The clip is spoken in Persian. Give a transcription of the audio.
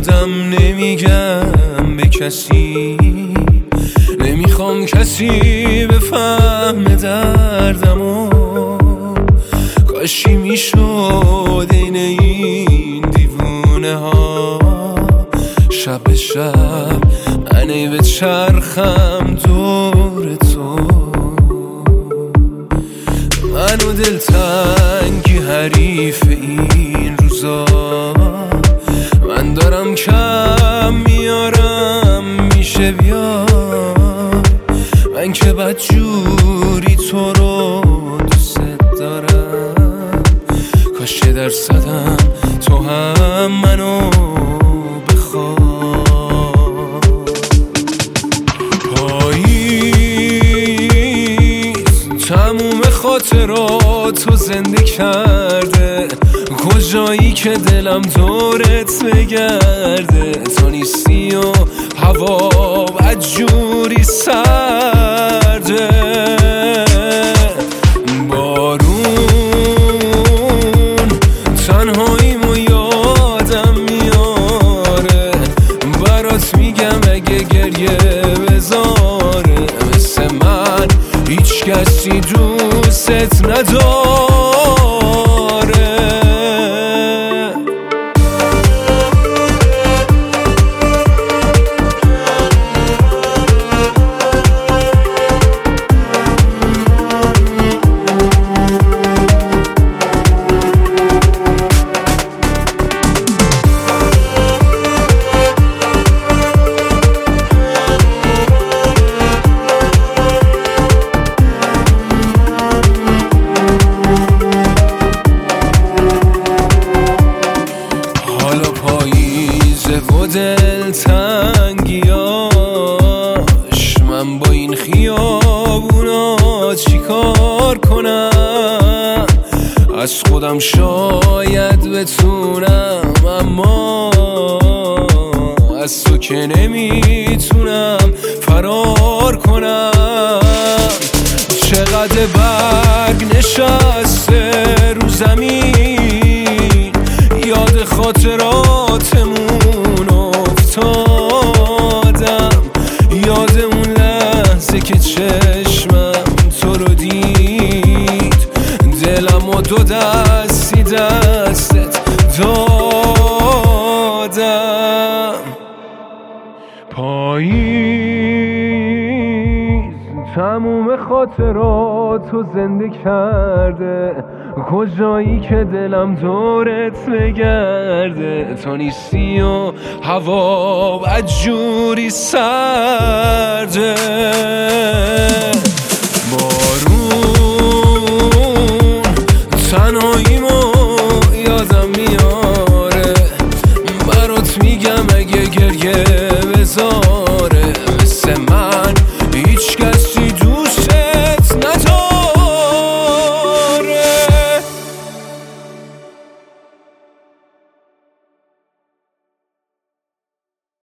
خودم نمیگم به کسی، نمیخوام کسی بفهمه دردمو. کاشی میشد این دیوونه ها شب به شب منی به چرخم دور تو. منو دلتنگی حریف این روزا، من دارم کم میارم میشه بیا. من که بدجوری تو رو دوست دارم، کاش یه درصدم تو هم منو بخوای. پاییز تموم خاطراتو زنده کرده، کجایی که دلم دورت بگرده. تو نیستی و هوا بدجوری سرده. بارون تنهاییمو یادم میاره، برات میگم اگه گریه بذاره. مثل من هیچ کسی دوست نداره. و دلتنگیاش من با این خیابونا چی کار کنم؟ از خودم شاید بتونم، اما از تو که نمیتونم فرار کنم. چقدر برگ نشسته رو زمین، یاد خاطراتمون افتادم. یاد اون لحظه که چشمم تو رو دید، دلم و دو دستی دستت دادم. پاییز تموم خاطراتو زنده کرده، کجایی که دلم دورت بگرده. تو نیستی و هوا بدجوری سرده. بارون تنهایی